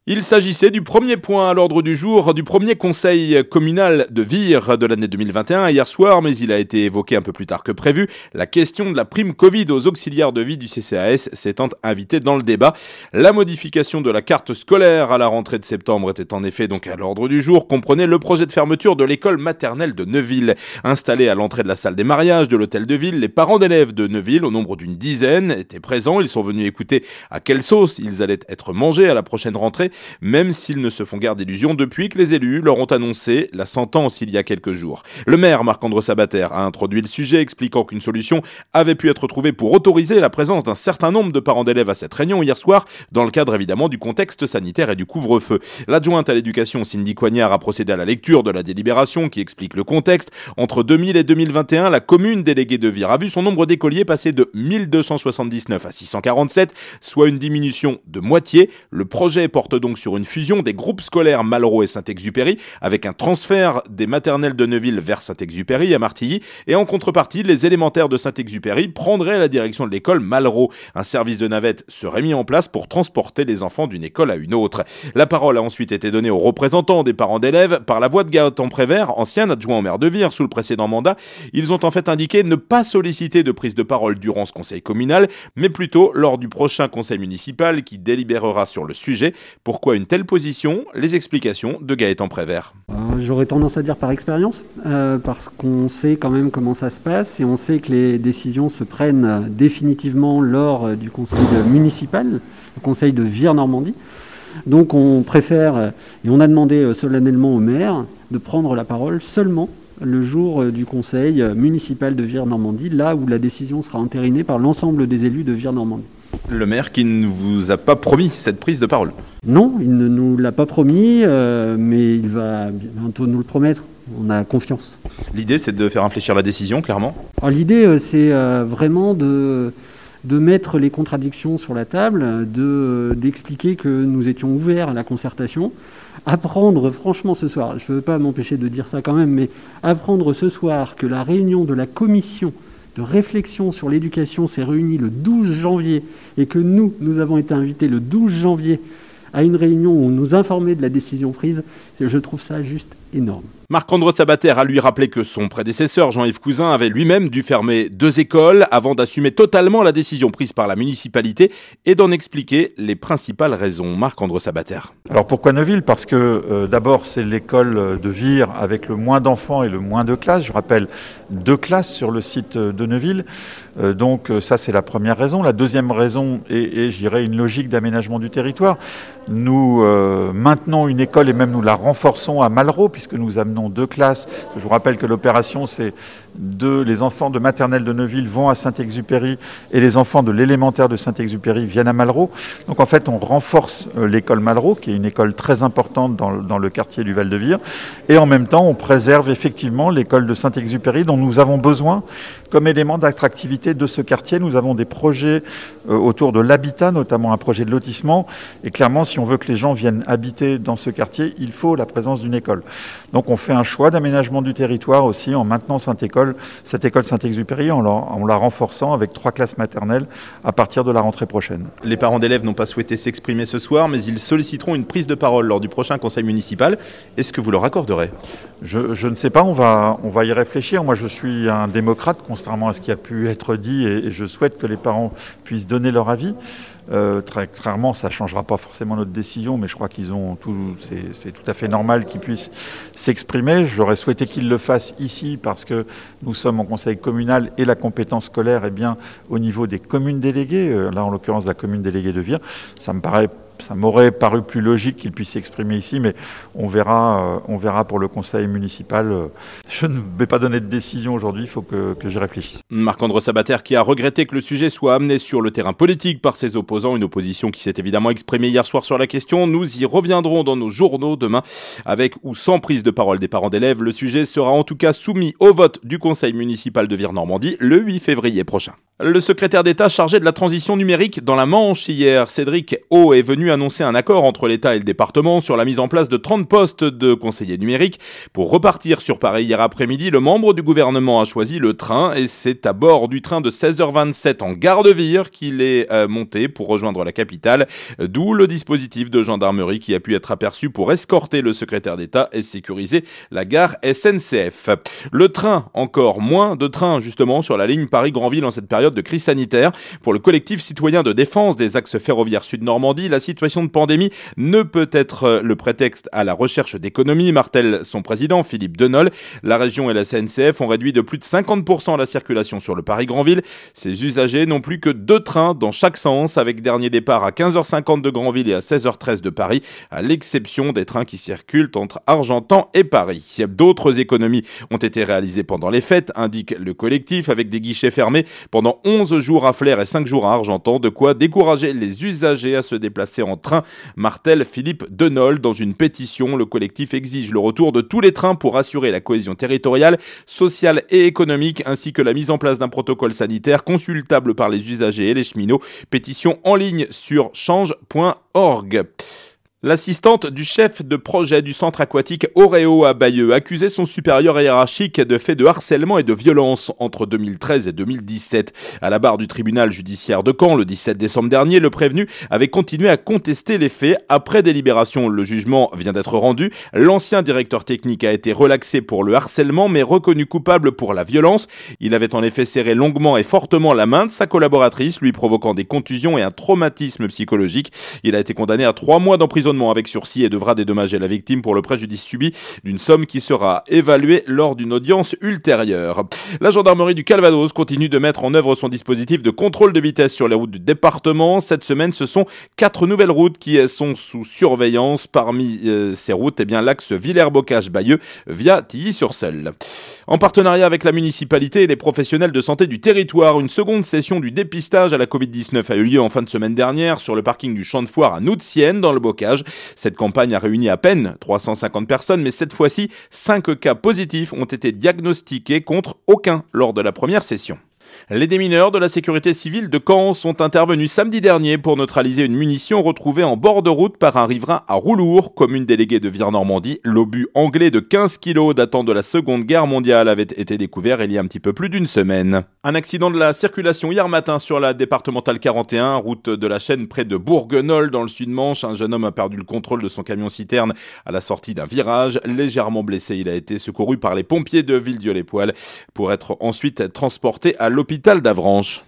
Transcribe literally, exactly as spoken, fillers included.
Il s'agissait du premier point à l'ordre du jour du premier conseil communal de Vire de l'année deux mille vingt et un hier soir, mais il a été évoqué un peu plus tard que prévu. La question de la prime Covid aux auxiliaires de vie du C C A S s'étant invitée dans le débat. La modification de la carte scolaire à la rentrée de septembre était en effet donc à l'ordre du jour, comprenait le projet de fermeture de l'école maternelle de Neuville. Installés à l'entrée de la salle des mariages de l'hôtel de ville, les parents d'élèves de Neuville, au nombre d'une dizaine, étaient présents. Ils sont venus écouter à quelle sauce ils allaient être mangés à la prochaine rentrée, même s'ils ne se font guère d'illusions depuis que les élus leur ont annoncé la sentence il y a quelques jours. Le maire Marc-André Sabater a introduit le sujet, expliquant qu'une solution avait pu être trouvée pour autoriser la présence d'un certain nombre de parents d'élèves à cette réunion hier soir, dans le cadre évidemment du contexte sanitaire et du couvre-feu. L'adjointe à l'éducation Cindy Coignard a procédé à la lecture de la délibération qui explique le contexte. Entre deux mille et deux mille vingt et un, la commune déléguée de Vire a vu son nombre d'écoliers passer de mille deux cent soixante-dix-neuf à six cent quarante-sept, soit une diminution de moitié. Le projet porte donc sur une fusion des groupes scolaires Malraux et Saint-Exupéry, avec un transfert des maternelles de Neuville vers Saint-Exupéry à Martilly, et en contrepartie, les élémentaires de Saint-Exupéry prendraient la direction de l'école Malraux. Un service de navette serait mis en place pour transporter les enfants d'une école à une autre. La parole a ensuite été donnée aux représentants des parents d'élèves par la voix de Gaëtan Prévert, ancien adjoint au maire de Vire sous le précédent mandat. Ils ont en fait indiqué ne pas solliciter de prise de parole durant ce conseil communal, mais plutôt lors du prochain conseil municipal qui délibérera sur le sujet. Pourquoi une telle position? Les explications de Gaëtan Prévert. Euh, j'aurais tendance à dire par expérience, euh, parce qu'on sait quand même comment ça se passe et on sait que les décisions se prennent définitivement lors du conseil municipal, le conseil de Vire-Normandie. Donc on préfère, et on a demandé solennellement au maire de prendre la parole seulement le jour du conseil municipal de Vire-Normandie, là où la décision sera entérinée par l'ensemble des élus de Vire-Normandie. Le maire qui ne vous a pas promis cette prise de parole? Non, il ne nous l'a pas promis, euh, mais il va bientôt nous le promettre. On a confiance. L'idée, c'est de faire infléchir la décision, clairement? Alors, l'idée, euh, c'est euh, vraiment de, de mettre les contradictions sur la table, de, d'expliquer que nous étions ouverts à la concertation. Apprendre, franchement, ce soir, je ne veux pas m'empêcher de dire ça quand même, mais apprendre ce soir que la réunion de la commission de réflexion sur l'éducation s'est réunie le douze janvier et que nous, nous avons été invités le douze janvier à une réunion où on nous informait de la décision prise, je trouve ça juste énorme. Marc-André Sabater a lui rappelé que son prédécesseur, Jean-Yves Cousin, avait lui-même dû fermer deux écoles avant d'assumer totalement la décision prise par la municipalité et d'en expliquer les principales raisons. Marc-André Sabater. Alors pourquoi Neuville? Parce que euh, d'abord c'est l'école de Vire avec le moins d'enfants et le moins de classes. Je rappelle deux classes sur le site de Neuville. Euh, donc ça c'est la première raison. La deuxième raison est, est je dirais, une logique d'aménagement du territoire. Nous euh, maintenons une école et même nous la renforçons à Malraux puisque nous amenons deux classes. Je vous rappelle que l'opération, c'est deux, les enfants de maternelle de Neuville vont à Saint-Exupéry et les enfants de l'élémentaire de Saint-Exupéry viennent à Malraux. Donc en fait, on renforce euh, l'école Malraux, qui est une école très importante dans, dans le quartier du Val-de-Vire. Et en même temps, on préserve effectivement l'école de Saint-Exupéry dont nous avons besoin comme élément d'attractivité de ce quartier. Nous avons des projets euh, autour de l'habitat, notamment un projet de lotissement. Et clairement, si on veut que les gens viennent habiter dans ce quartier, il faut la présence d'une école. Donc on fait un choix d'aménagement du territoire aussi en maintenant cette école, cette école Saint-Exupéry en la, en la renforçant avec trois classes maternelles à partir de la rentrée prochaine. Les parents d'élèves n'ont pas souhaité s'exprimer ce soir, mais ils solliciteront une prise de parole lors du prochain conseil municipal. Est-ce que vous leur accorderez? je, je ne sais pas, on va, on va y réfléchir. Moi je suis un démocrate, contrairement à ce qui a pu être dit, et, et je souhaite que les parents puissent donner leur avis. Euh, très clairement, ça ne changera pas forcément notre décision, mais je crois qu'ils ont tout, c'est, c'est tout à fait normal qu'ils puissent s'exprimer. J'aurais souhaité qu'ils le fassent ici parce que nous sommes en conseil communal et la compétence scolaire est bien au niveau des communes déléguées. Euh, là, en l'occurrence, la commune déléguée de Vire. Ça me paraît Ça m'aurait paru plus logique qu'ils puissent s'exprimer ici, mais on verra, euh, on verra pour le conseil municipal. Je ne vais pas donner de décision aujourd'hui, il faut que, que je réfléchisse. Marc-André Sabater qui a regretté que le sujet soit amené sur le terrain politique par ses opposants, une opposition qui s'est évidemment exprimée hier soir sur la question. Nous y reviendrons dans nos journaux demain, avec ou sans prise de parole des parents d'élèves. Le sujet sera en tout cas soumis au vote du conseil municipal de Vire-Normandie le huit février prochain. Le secrétaire d'État chargé de la transition numérique dans la Manche hier, Cédric O, est venu venu annoncer un accord entre l'État et le département sur la mise en place de trente postes de conseillers numériques. Pour repartir sur Paris hier après-midi, le membre du gouvernement a choisi le train et c'est à bord du train de seize heures vingt-sept en gare de Vire qu'il est euh, monté pour rejoindre la capitale, d'où le dispositif de gendarmerie qui a pu être aperçu pour escorter le secrétaire d'État et sécuriser la gare S N C F. Le train, encore moins de trains justement sur la ligne Paris-Granville en cette période de crise sanitaire. Pour le collectif citoyen de défense des axes ferroviaires Sud-Normandie, la situation de pandémie ne peut être le prétexte à la recherche d'économie, martèle son président Philippe Denol. La région et la S N C F ont réduit de plus de cinquante pour cent la circulation sur le Paris-Granville. Ces usagers n'ont plus que deux trains dans chaque sens, avec dernier départ à quinze heures cinquante de Granville et à seize heures treize de Paris, à l'exception des trains qui circulent entre Argentan et Paris. D'autres économies ont été réalisées pendant les fêtes, indique le collectif, avec des guichets fermés pendant onze jours à Flers et cinq jours à Argentan, de quoi décourager les usagers à se déplacer en train, martèle Philippe Denol. Dans une pétition, le collectif exige le retour de tous les trains pour assurer la cohésion territoriale, sociale et économique, ainsi que la mise en place d'un protocole sanitaire consultable par les usagers et les cheminots. Pétition en ligne sur change point org. L'assistante du chef de projet du centre aquatique Oreo à Bayeux accusait son supérieur hiérarchique de faits de harcèlement et de violence entre deux mille treize et deux mille dix-sept. À la barre du tribunal judiciaire de Caen, le dix-sept décembre dernier, le prévenu avait continué à contester les faits. Après délibération, le jugement vient d'être rendu. L'ancien directeur technique a été relaxé pour le harcèlement, mais reconnu coupable pour la violence. Il avait en effet serré longuement et fortement la main de sa collaboratrice, lui provoquant des contusions et un traumatisme psychologique. Il a été condamné à trois mois d'emprisonnement avec sursis et devra dédommager la victime pour le préjudice subi d'une somme qui sera évaluée lors d'une audience ultérieure. La gendarmerie du Calvados continue de mettre en œuvre son dispositif de contrôle de vitesse sur les routes du département. Cette semaine, ce sont quatre nouvelles routes qui sont sous surveillance. Parmi euh, ces routes, eh bien, l'axe Villers-Bocage-Bayeux via Tilly-sur-Seul. En partenariat avec la municipalité et les professionnels de santé du territoire, une seconde session du dépistage à la covid dix-neuf a eu lieu en fin de semaine dernière sur le parking du Champ de Foire à Noutienne, dans le Bocage. Cette campagne a réuni à peine trois cent cinquante personnes, mais cette fois-ci, cinq cas positifs ont été diagnostiqués contre aucun lors de la première session. Les démineurs de la sécurité civile de Caen sont intervenus samedi dernier pour neutraliser une munition retrouvée en bord de route par un riverain à Roulour, commune déléguée de Vire-Normandie. L'obus anglais de quinze kilos datant de la Seconde Guerre mondiale avait été découvert il y a un petit peu plus d'une semaine. Un accident de la circulation hier matin sur la départementale quarante et un, route de la Chaîne près de Bourguenol dans le Sud-Manche. Un jeune homme a perdu le contrôle de son camion-citerne à la sortie d'un virage. Légèrement blessé, il a été secouru par les pompiers de Villedieu-les-Poêles pour être ensuite transporté à l'hôpital d'Avranches.